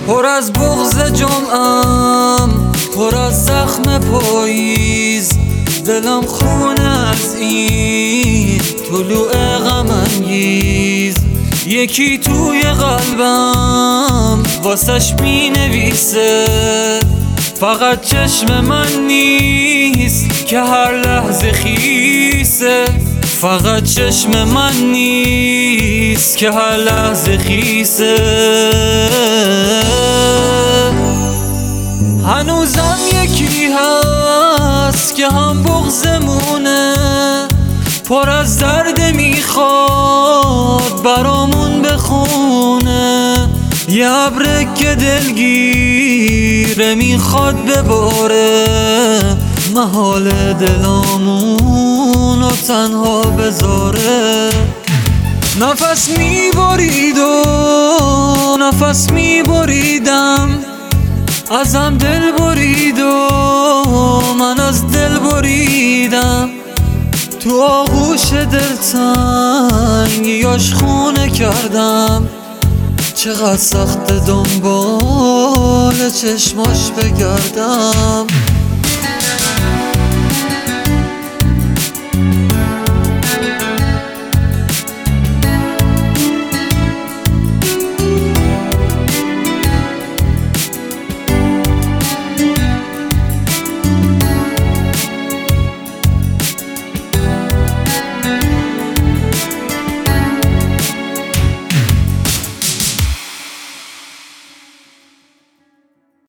پر از بغض جمعم، پر از زخم پاییز، دلم خونه از این طلوع غم انگیز. یکی توی قلبم واسش می نویسه، فقط چشم من نیست که هر لحظه خیسه، فقط چشم من نیست که هر لحظه خیسه. هنوزم یکی هست که هم بغضمونه، پر از درد میخواد برامون بخونه. یه ابر که دلگیره میخواد بباره، محال دلامون رو تنها بذاره. نفس میبرید و نفس میبریدم، ازم دل برید و من از دل بریدم. تو آغوش دلتنگیاش خونه کردم، چقدر سخت دنبال چشماش بگردم.